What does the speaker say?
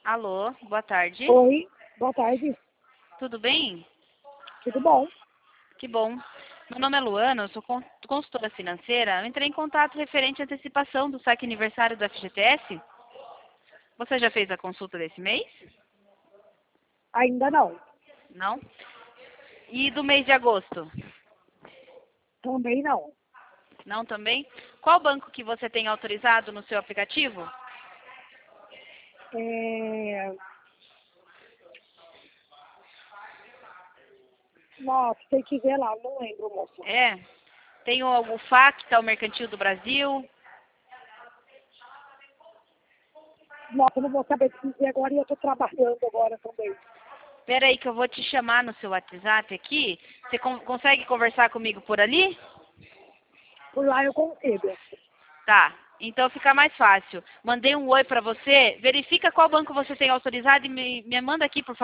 Alô, boa tarde. Oi, boa tarde. Tudo bem? Tudo bom? Que bom. Meu nome é Luana, eu sou consultora financeira. Eu entrei em contato referente à antecipação do saque aniversário do FGTS. Você já fez a consulta desse mês? Ainda não. Não? E do mês de agosto? Também não. Não também? Qual banco que você tem autorizado no seu aplicativo? É... Nossa, tem que ver lá, não lembro, moça. É. Tem o FAC, que é o Mercantil do Brasil. Nossa, eu não vou saber dizer agora e eu tô trabalhando agora também. Espera aí que eu vou te chamar no seu WhatsApp aqui. Você consegue conversar comigo por ali? Por lá eu consigo. Tá, então fica mais fácil. Mandei um oi pra você, verifica qual banco você tem autorizado e me manda aqui, por favor.